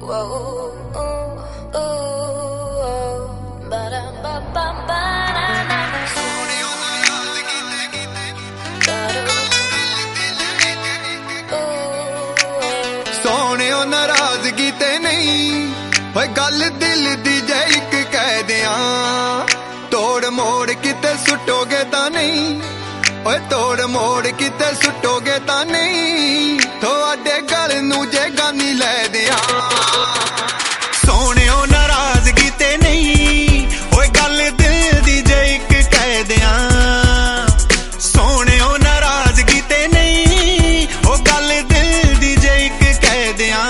सोहणियों नाराजगी ते नहीं होए गल दिल दी जे इक कह दियां तोड़ मोड़ किते सुटोगे तां नहीं ओए तोड़ मोड़ किते सुटोगे तां नहीं थोड़े गल नूं जे गानी लै दियां सोहणियों नाराजगी ते नहीं ओए गल दिल दी जे इक कह दियां सोहणियों नाराजगी ते नहीं ओ गल दिल दी जे इक कह दियां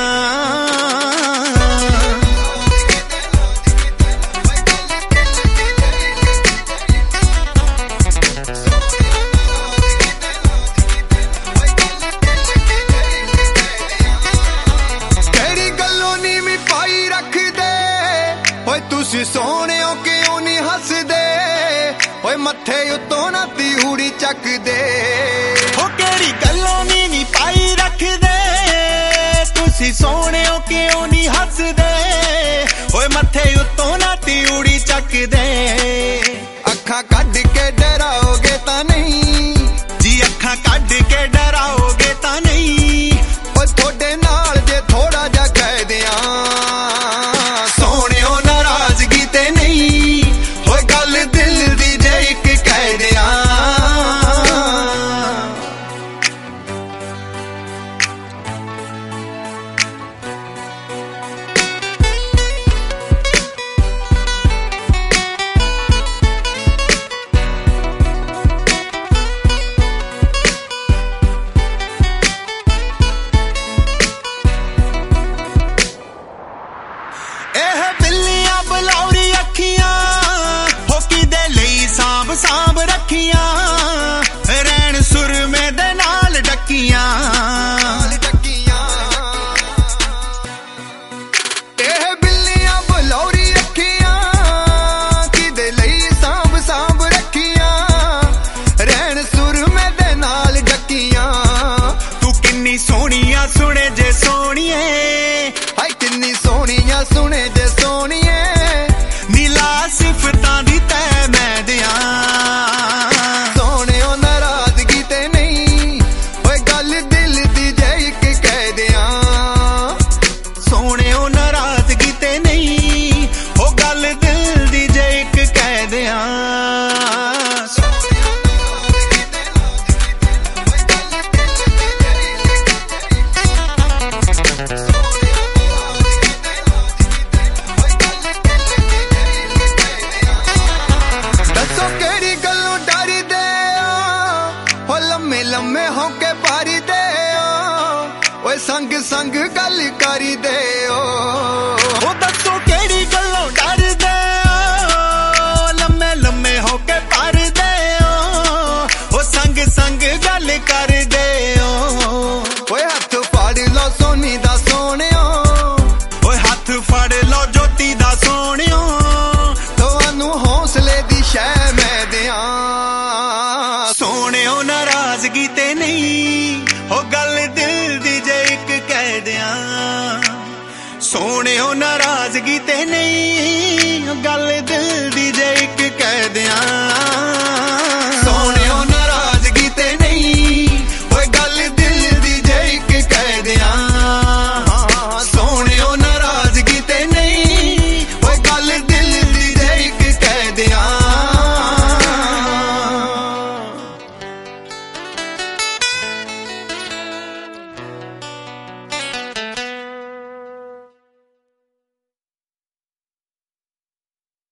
सोहणियों क्यों नहीं हसदे ओए मत्थे उत्तों ना तिहूड़ी चकदे हो केड़ी गल्लों नहीं पाई रखदे तुसी सोहणियों क्यों नहीं हसदे ओए मत्थे उत्तों ना तिहूड़ी चकदे अखां कढ के डराओगे तां नहीं जी अखां कढ के डराओगे तां नहीं ओए थोड़े नाल जे थोड़ा जा कह दियां सांभ रखियां रैन सुरमे दे नाल डकियां एह बिल्लियां बलौरी अखियां किदे लई सांभ सांभ रखियां रैन सुरमे दे नाल डकियां तू किन्नी सोहणियां सुने जे सोहणिए हाय किन्नी सोहणियां सुने जे सोहणिए नीला सिफतां दी तै मैं दियां लम्मे होके पारी दे ओए संग संग गल करी दे ओ दसो केड़ी गल्लों डर दे लम्मे लम्मे होके पारी दे ओ संग संग गल कर दे ओए हथ फड़ लो सोनी दा सोहणियो ओए हथ फड़ लो ज्योति दा सोहणियो तुहानू हौसले दी शै मैं दियां सोहणियो नाराजगी ते नहीं हो गल दिल दी जे इक कह दियां सोहणियो नाराजगी ते नहीं गल दिल दी जे इक कह दियां